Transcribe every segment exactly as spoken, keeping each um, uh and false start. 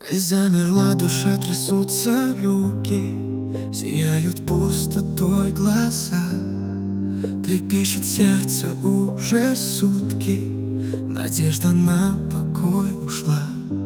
И замерла душа, трясутся руки, сияют пустотой глаза. Трепещет сердце уже сутки, надежда на покой ушла.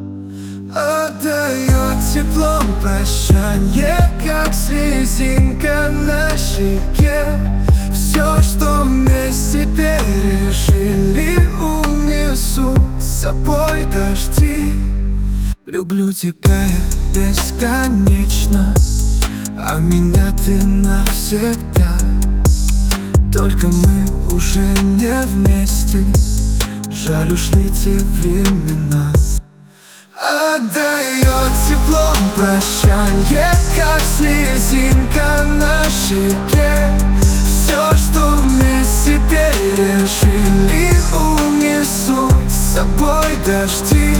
Отдает теплом прощанье, как слезинка на щеке. Все, что вместе пережили, унесу с собой дожди. Люблю тебя я бесконечно, а меня ты навсегда. Только мы уже не вместе, жаль, ушли те времена. Отдает теплом прощанье, как слезинка на щеке. Все, что вместе пережили, унесу с собой дожди.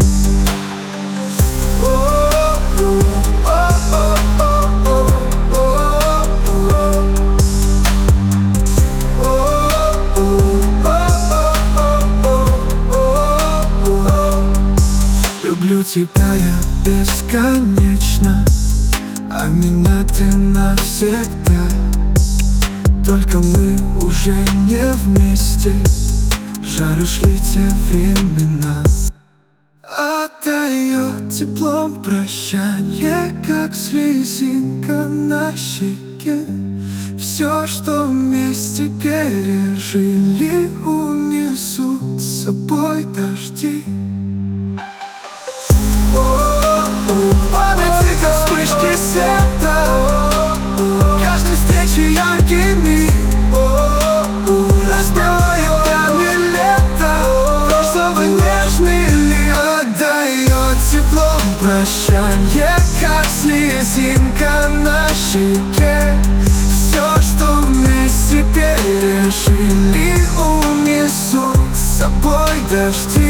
Люблю тебя я бесконечно, а меня ты навсегда. Только мы уже не вместе, жаль, ушли те времена. Отдает теплом прощанье, как слезинка на щеке. Все, что вместе пережили, унесу с собой дожди. Памяти, как вспышки света, каждой встречи яркий миг разбивает камни лета, прошлого нежный ли. Отдает теплом прощанье, как слезинка на щеке. Все, что вместе пережили, унесу с собой дожди.